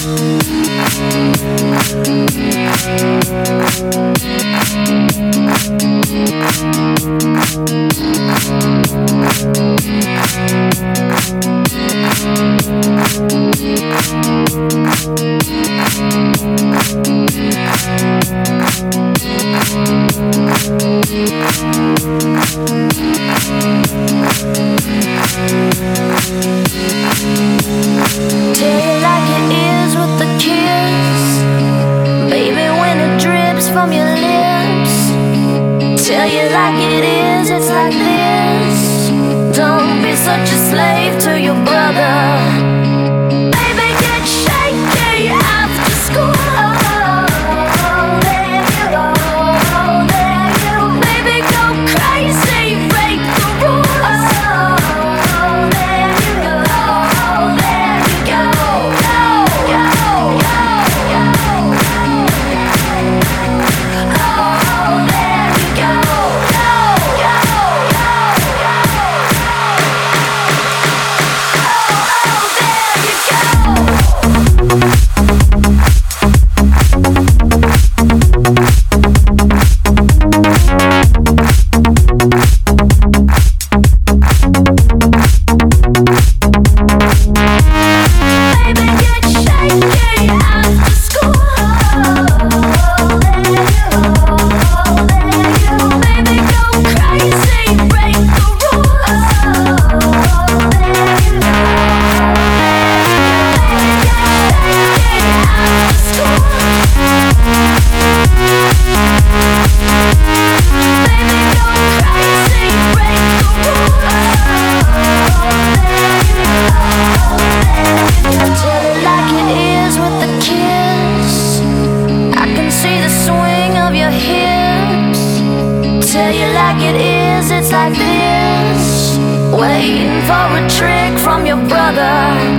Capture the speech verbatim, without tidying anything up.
From your lips, tell you like it is, it's like this. Don't be such a slave to your brother. Baby, get shaky after school. There you go, there you go. Baby, go crazy, break the rules. There you go, there you go. Go, go, go, go. Tell you like it is, it's like this. Waiting for a trick from your brother.